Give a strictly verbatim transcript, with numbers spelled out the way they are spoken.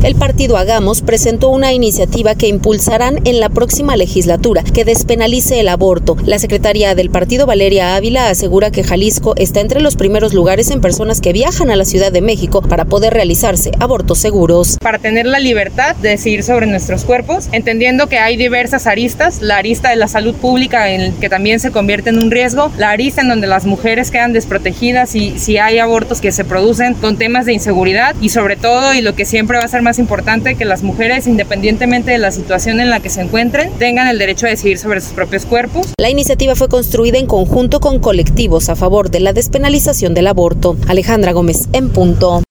El partido Hagamos presentó una iniciativa que impulsarán en la próxima legislatura, que despenalice el aborto. La secretaria del partido, Valeria Ávila, asegura que Jalisco está entre los primeros lugares en personas que viajan a la Ciudad de México para poder realizarse abortos seguros. Para tener la libertad de decidir sobre nuestros cuerpos, entendiendo que hay diversas aristas, la arista de la salud pública en que también se convierte en un riesgo, la arista en donde las mujeres quedan desprotegidas y si hay abortos que se producen con temas de inseguridad y sobre todo, y lo que siempre va a ser más importante, que las mujeres, independientemente de la situación en la que se encuentren, tengan el derecho a decidir sobre sus propios cuerpos. La iniciativa fue construida en conjunto con colectivos a favor de la despenalización del aborto. Alejandra Gómez, en punto.